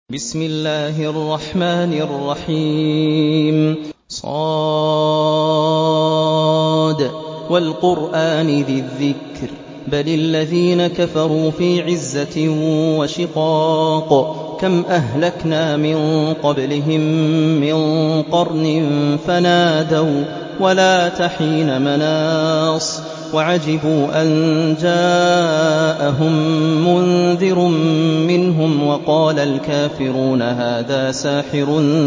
بسم الله الرحمن الرحيم صاد والقرآن ذي الذكر بل الذين كفروا في عزة وشقاق كم أهلكنا من قبلهم من قرن فنادوا ولا تحين مناص وعجبوا أن جاءهم منذر منهم وقال الكافرون هذا ساحر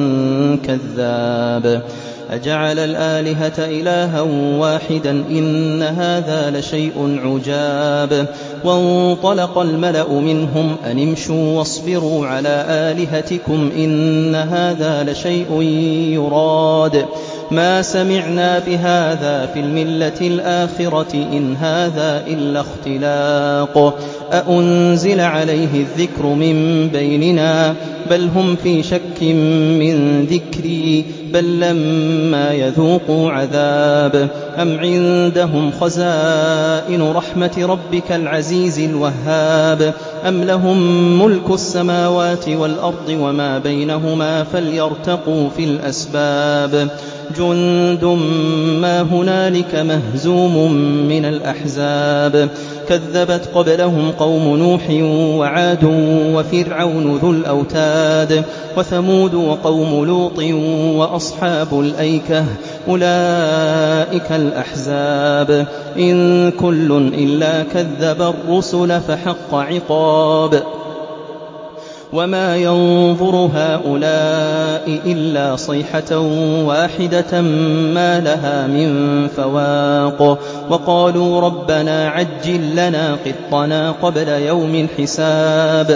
كذاب أجعل الآلهة إلها واحدا إن هذا لشيء عجاب وانطلق الملأ منهم أن امشوا واصبروا على آلهتكم إن هذا لشيء يراد ما سمعنا بهذا في الملة الآخرة إن هذا إلا اختلاق أأنزل عليه الذكر من بيننا بل هم في شك من ذكري بل لما يذوقوا عذاب أم عندهم خزائن رحمة ربك العزيز الوهاب أم لهم ملك السماوات والأرض وما بينهما فليرتقوا في الأسباب جند ما هنالك مهزوم من الأحزاب كذبت قبلهم قوم نوح وعاد وفرعون ذو الأوتاد وثمود وقوم لوط وأصحاب الأيكة أولئك الأحزاب إن كل إلا كذب الرسل فحق عقاب وما ينظر هؤلاء إلا صيحة واحدة ما لها من فواق وقالوا ربنا عجل لنا قطنا قبل يوم الحساب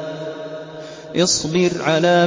اصبر على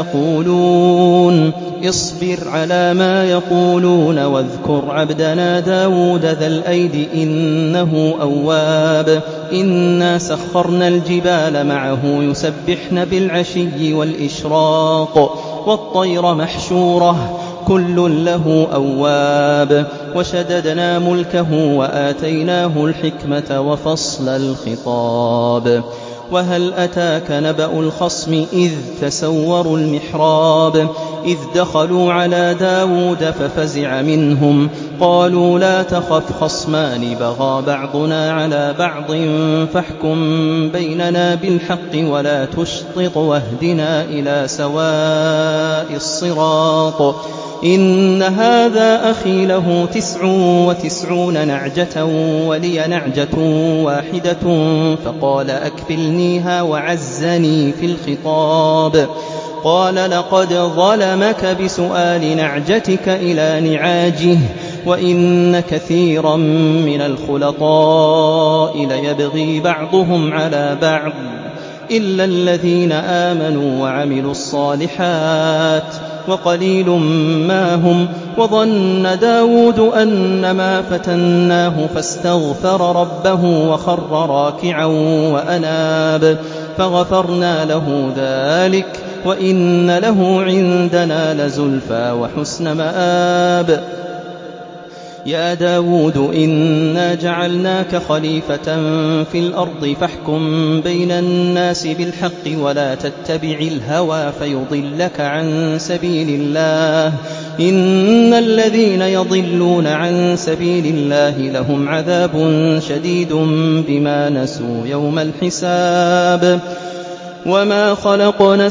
ما يقولون واذكر عبدنا داود ذا الأيد إنه أواب إنا سخرنا الجبال معه يسبحن بالعشي والإشراق والطير محشورة كل له أواب وشددنا ملكه وآتيناه الحكمة وفصل الخطاب وهل أتاك نبأ الخصم إذ تسوروا المحراب إذ دخلوا على داود ففزع منهم قالوا لا تخف خصمان بغى بعضنا على بعض فاحكم بيننا بالحق ولا تشطط واهدنا إلى سواء الصراط إن هذا أخي له 99 نعجة ولي نعجة واحدة فقال أكفلنيها وعزني في الخطاب قال لقد ظلمك بسؤال نعجتك إلى نعاجه وإن كثيرا من الخلطاء ليبغي بعضهم على بعض إلا الذين آمنوا وعملوا الصالحات وقليل ما هم وظن داود أنما فتناه فاستغفر ربه وخر راكعا وأناب فغفرنا له ذلك وإن له عندنا لزلفى وحسن مآب يا داود إنا جعلناك خليفة في الأرض فاحكم بين الناس بالحق ولا تتبع الهوى فيضلك عن سبيل الله إن الذين يضلون عن سبيل الله لهم عذاب شديد بما نسوا يوم الحساب وما خلقنا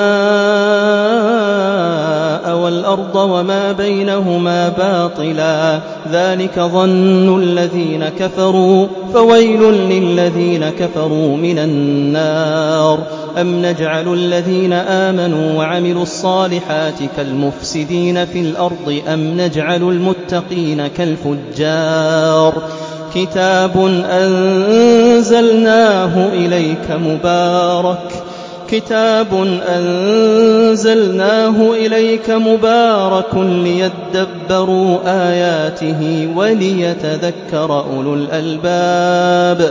السماء والأرض وما بينهما باطلا ذلك ظن الذين كفروا فويل للذين كفروا من النار أم نجعل الذين آمنوا وعملوا الصالحات كالمفسدين في الأرض أم نجعل المتقين كالفجار كتاب أنزلناه إليك مبارك ليدبروا آياته وليتذكر أولو الألباب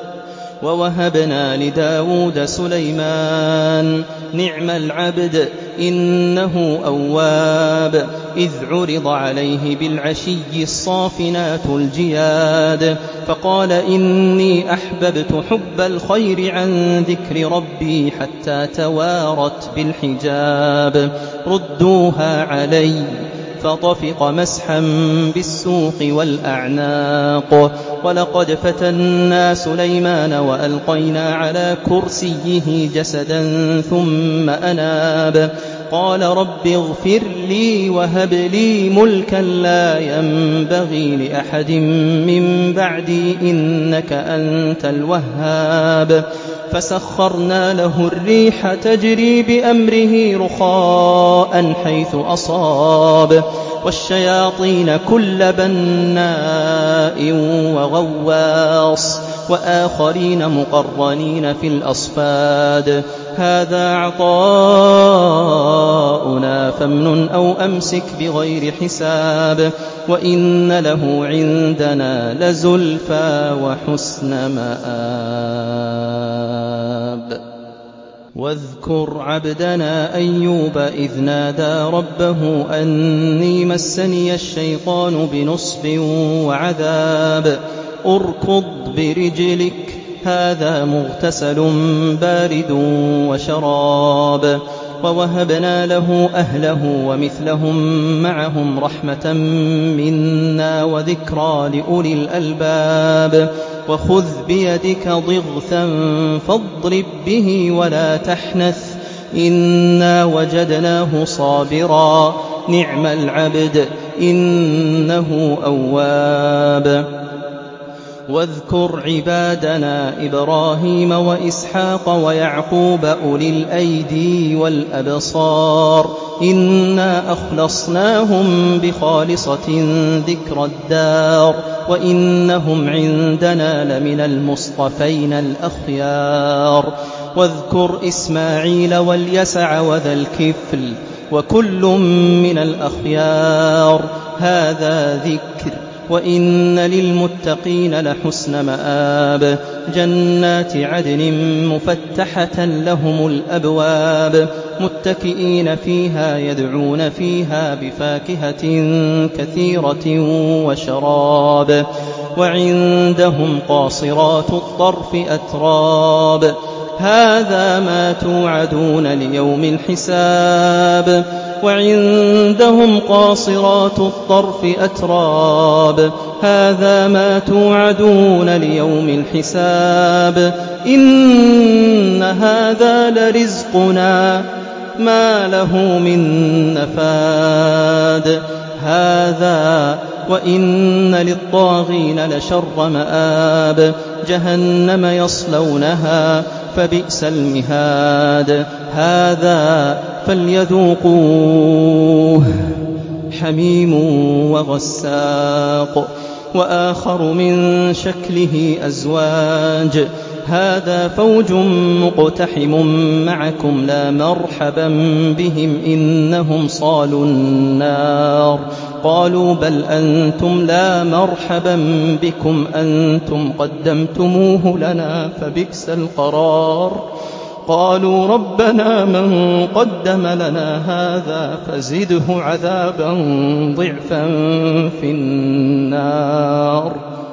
ووهبنا لداود سليمان نعم العبد إنه أواب إذ عرض عليه بالعشي الصافنات الجياد فقال إني أحببت حب الخير عن ذكر ربي حتى توارت بالحجاب ردوها علي فطفق مسحا بالسوق والأعناق ولقد فتنا سليمان وألقينا على كرسيه جسدا ثم أناب قال رب اغفر لي وهب لي ملكا لا ينبغي لأحد من بعدي إنك أنت الوهاب فسخرنا له الريح تجري بأمره رخاء حيث أصاب والشياطين كل بناء وغواص وآخرين مقرنين في الأصفاد هذا عطاؤنا فامنن أو أمسك بغير حساب وإن له عندنا لزلفى وحسن مآب واذكر عبدنا أيوب إذ نادى ربه أني مسني الشيطان بنصب وعذاب أركض برجلك هذا مغتسل بارد وشراب ووهبنا له أهله ومثلهم معهم رحمة منا وذكرى لأولي الألباب وخذ بيدك ضغثا فاضرب به ولا تحنث إنا وجدناه صابرا نعم العبد إنه أواب واذكر عبادنا إبراهيم وإسحاق ويعقوب أولي الأيدي والأبصار إنا أخلصناهم بخالصة ذكر الدار وإنهم عندنا لمن المصطفين الأخيار واذكر إسماعيل واليسع وذا الكفل وكل من الأخيار هذا ذكر وإن للمتقين لحسن مآب جنات عدن مفتحة لهم الأبواب متكئين فيها يدعون فيها بفاكهة كثيرة وشراب وعندهم قاصرات الطرف أتراب هذا ما توعدون ليوم الحساب وعندهم قاصرات الطرف أتراب هذا ما توعدون ليوم الحساب إن هذا لرزقنا ما له من نفاد هذا وإن للطاغين لشر مآب جهنم يصلونها فبئس المهاد هذا فليذوقوه حميم وغساق وآخر من شكله أزواج هذا فوج مقتحم معكم لا مرحبا بهم إنهم صالوا النار قالوا بل أنتم لا مرحبا بكم أنتم قدمتموه لنا فبئس القرار قالوا ربنا من قدم لنا هذا فزده عذابا ضعفا في النار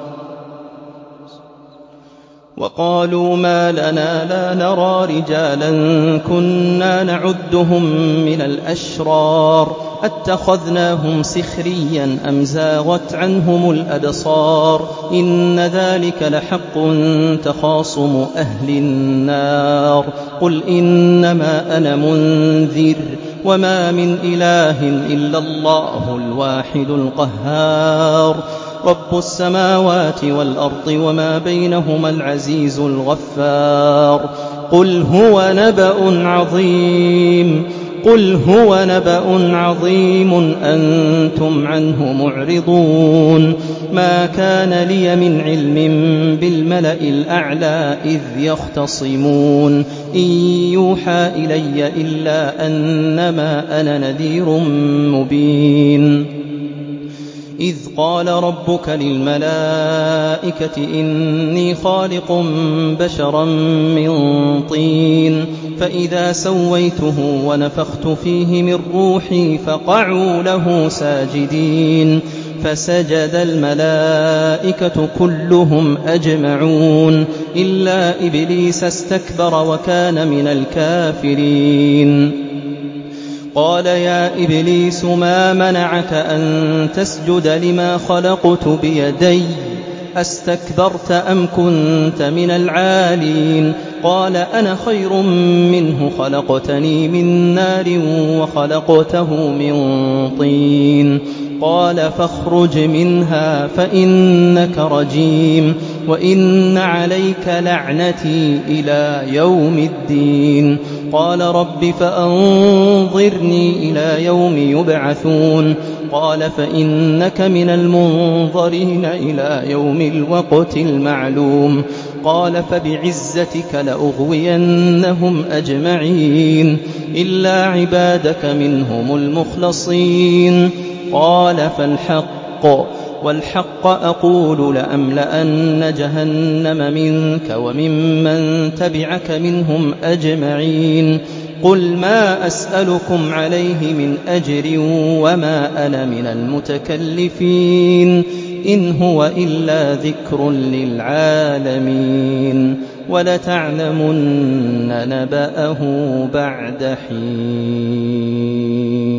وقالوا ما لنا لا نرى رجالا كنا نعدهم من الأشرار أتخذناهم سخريا أم زاغت عنهم الأبصار إن ذلك لحق تخاصم أهل النار قل إنما أنا منذر وما من إله إلا الله الواحد القهار رب السماوات والأرض وما بينهما العزيز الغفار قل هو نبأ عظيم أنتم عنه معرضون ما كان لي من علم بالملأ الأعلى إذ يختصمون إن يوحى إلي إلا أنما أنا نذير مبين إذ قال ربك للملائكة إني خالق بشرا من طين فإذا سويته ونفخت فيه من روحي فقعوا له ساجدين فسجد الملائكة كلهم أجمعون إلا إبليس استكبر وكان من الكافرين. قال يا إبليس ما منعك أن تسجد لما خلقت بيدي أستكبرت أم كنت من العالين قال أنا خير منه خلقتني من نار وخلقته من طين قال فاخرج منها فإنك رجيم وإن عليك لعنتي إلى يوم الدين قال رب فأنظرني إلى يوم يبعثون قال فإنك من المنظرين إلى يوم الوقت المعلوم قال فبعزتك لأغوينهم أجمعين إلا عبادك منهم المخلصين قال والحق أقول لأملأن جهنم منك وممن تبعك منهم أجمعين قل ما أسألكم عليه من أجر وما أنا من المتكلفين إن هو إلا ذكر للعالمين ولتعلمن نبأه بعد حين.